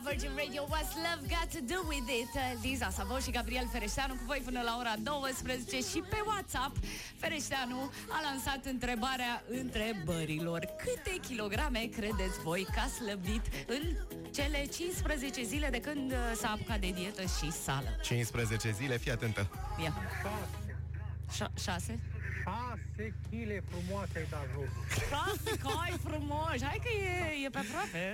Virgin Radio. What's love got to do with it? Liza Savo și Gabriel Fereșteanu cu voi până la ora 12. Și pe WhatsApp Fereșteanu a lansat întrebarea întrebărilor: câte kilograme credeți voi că a slăbit în cele 15 zile de când s-a apucat de dietă și sală? 15 zile, fii atentă. Ia. 6? 6 kg frumoase ai dat jos. 6 cai frumoși. Hai că e pe aproape.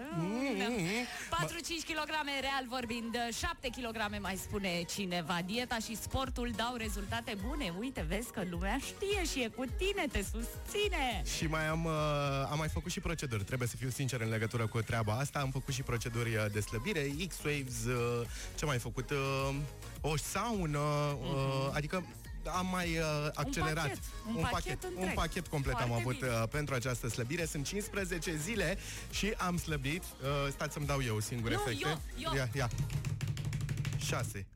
4-5 kg real vorbind, 7 kg mai spune cineva. Dieta și sportul dau rezultate bune. Uite, vezi că lumea știe și e cu tine, te susține. Și mai am mai făcut și proceduri. Trebuie să fiu sincer în legătură cu treaba asta. Am făcut și proceduri de slăbire, X-Waves, ce mai făcut? O saună, adică am mai accelerat un pachet complet. Foarte am avut pentru această slăbire. Sunt 15 zile și am slăbit. Stați să-mi dau eu singur efecte. Ia. 6,3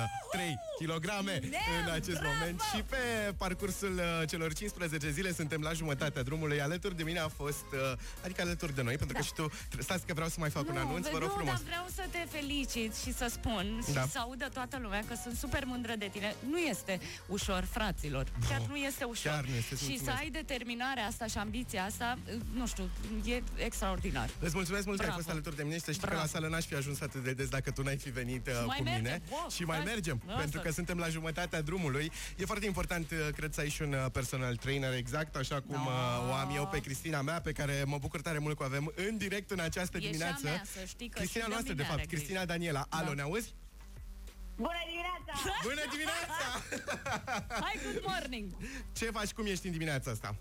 kg în acest moment. Și pe parcursul celor 15 zile suntem la jumătatea drumului. Alături de mine a fost, adică alături de noi, pentru că și tu, stați că vreau să mai fac un anunț, vă rog frumos. Dar vreau să te felicit și să spun și să audă toată lumea că sunt super mândră de tine. Nu este ușor, fraților. Chiar nu este ușor. Chiar nu este, și să ai determinarea asta și ambiția asta, nu știu, e extraordinar. Îți mulțumesc mult că ai fost alături de mine și să știi că la sală n-aș fi ajuns atât de des dacă tu n-ai fi venit cu mine. Și mai mergem, pentru că suntem la jumătatea drumului. E foarte important, cred, să ai și un personal trainer, exact așa cum o am eu pe Cristina mea, pe care mă bucur tare mult că o avem în direct în această dimineață. Mea, să știi că Cristina noastră, de fapt, Cristina Daniela. Alo, ne auzi? Bună dimineața! Bună dimineața! Hai, good morning! Ce faci, cum ești în dimineața asta?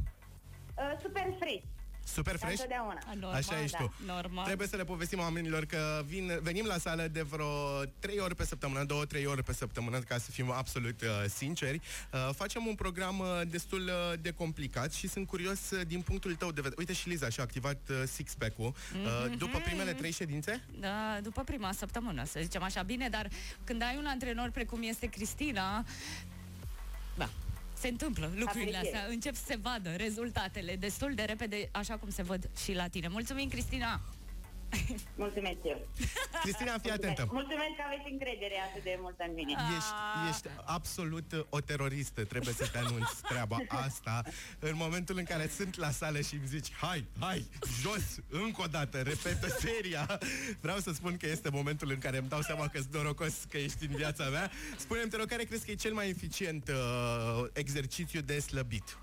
Super fresh. Super fresh? Normal, așa ești tu. Normal. Trebuie să le povestim oamenilor că venim la sală de vreo 3 ori pe săptămână, 2-3 ori pe săptămână, ca să fim absolut sinceri. Facem un program destul de complicat și sunt curios din punctul tău de vedere. Uite, și Liza și-a activat six-pack-ul după primele 3 ședințe? Da, după prima săptămână, să zicem așa. Bine, dar când ai un antrenor precum este Cristina, da, se întâmplă lucrurile astea, încep să se vadă rezultatele destul de repede, așa cum se văd și la tine. Mulțumim, Cristina! Mulțumesc eu. Cristina, fii atentă. Mulțumesc că aveți încredere atât de mult în mine. Ești absolut o teroristă, trebuie să te anunț treaba asta. În momentul în care sunt la sală și îmi zici hai, jos, încă o dată, repetă seria. Vreau să spun că este momentul în care îmi dau seama că sunt norocos că ești în viața mea. Spune-mi, te rog, care crezi că e cel mai eficient exercițiu de slăbit?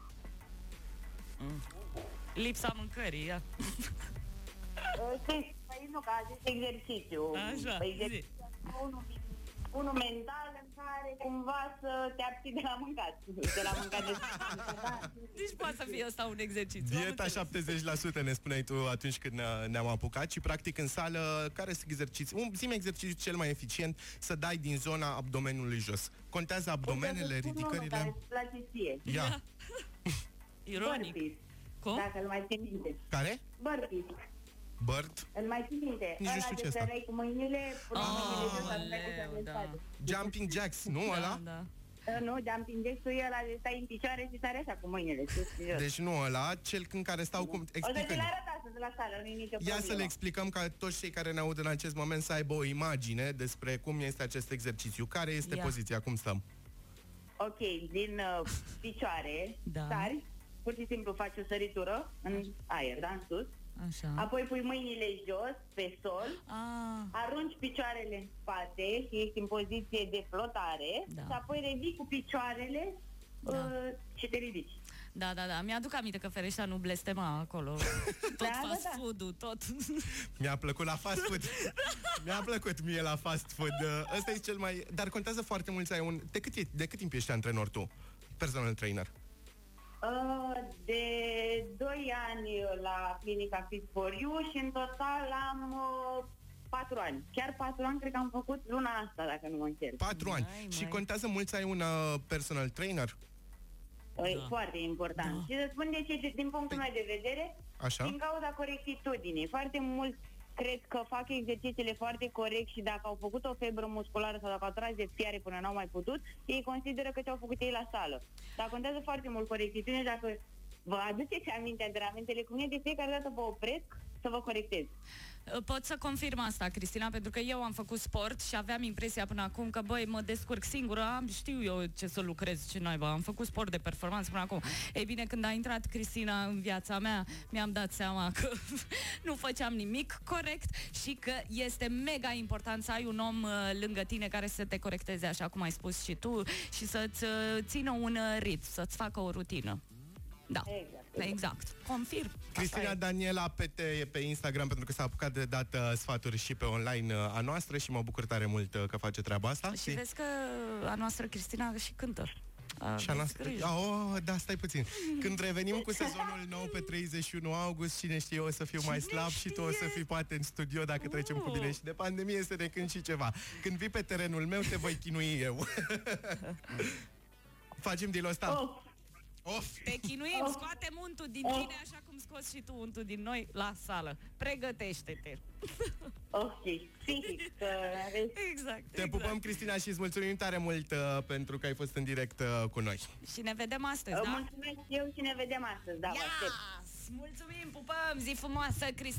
Lipsa mâncării, ia. Păi nu, că a zis exercițiu. Așa, unul mental în care cumva să te abții de la mâncat. De la mâncat de Deci poate să fie asta un exercițiu. Dieta 70% ne spuneai tu atunci când ne-am apucat. Și practic în sală, care sunt exerciții? Zi-mi exercițiul cel mai eficient să dai din zona abdomenului jos. Contează abdomenele, ridicările? Care îți place ție. Ia. Ironic. Burpees. Cum? Dacă îl mai țin minte. Care? Burpees. Bird? Îl mai țin minte. Nici nu știu ce asta. Cu mâinile, Jumping jacks, nu ăla? Da. Nu, jumping jacks-ul e ăla de stai în picioare și sare așa cu mâinile. Deci nu ăla, cel în care stau cum... O să ți-l arăt astăzi la sală, nu-i nicio problemă. Ia să le explicăm ca toți cei care ne aud în acest moment să aibă o imagine despre cum este acest exercițiu. Care este poziția, cum stăm? Ok, din picioare, sari, pur și simplu faci o săritură în aer, da, în sus. Așa. Apoi pui mâinile jos, pe sol, arunci picioarele în spate și ești în poziție de flotare, și apoi revii cu picioarele și te ridici. Da. Mi-aduc aminte că Fereșteanu blestema acolo. Tot fast food-ul, tot. Mi-a plăcut la fast food. Mi-a plăcut mie la fast food. Ăsta e cel mai... Dar contează foarte mult să ai un... De cât timp ești antrenor tu? Personal trainer? De 2 ani la clinica Fit for You și în total am 4 ani. Chiar 4 ani cred că am făcut luna asta, dacă nu mă înșel. 4 ani. Și contează mult să ai un personal trainer? E foarte important. Și să spun de ce, din punctul meu de vedere, din cauza corectitudinii. Foarte mult cred că fac exercițiile foarte corect și dacă au făcut o febră musculară sau dacă au tras de fiare până n-au mai putut, ei consideră că ce-au făcut ei la sală. Dar contează foarte mult corectitudine. Dacă vă aduceți aminte antrenamentele cu mine, de fiecare dată vă opresc să vă corectez. Pot să confirm asta, Cristina, pentru că eu am făcut sport și aveam impresia până acum că, băi, mă descurc singură, știu eu ce să lucrez, ce naiba, am făcut sport de performanță până acum. Ei bine, când a intrat Cristina în viața mea, mi-am dat seama că nu făceam nimic corect și că este mega important să ai un om lângă tine care să te corecteze, așa cum ai spus și tu, și să-ți țină un ritm, să-ți facă o rutină. Da, exact. Confirm. Cristina Daniela Pete pe Instagram, pentru că s-a apucat de dat sfaturi și pe online a noastră și mă bucur tare mult că face treaba asta. Și vezi că a noastră Cristina și cântă. Și a noastră... da, stai puțin. Când revenim cu sezonul nou pe 31 august, cine știe, o să fiu mai slab și tu o să fii poate în studio dacă trecem cu bine și de pandemie să ne cânti și ceva. Când vii pe terenul meu, te voi chinui eu. Facem deal-ul ăsta? Te chinuim, scoatem untul din tine așa cum scoți și tu untul din noi la sală. Pregătește-te. Ok, psihic. Exact. Te pupăm, Cristina, și îți mulțumim tare mult pentru că ai fost în direct cu noi. Și ne vedem astăzi, da? Mulțumesc eu și ne vedem astăzi, da, vă aștept. Mulțumim, pupăm, zi frumoasă, Cristina.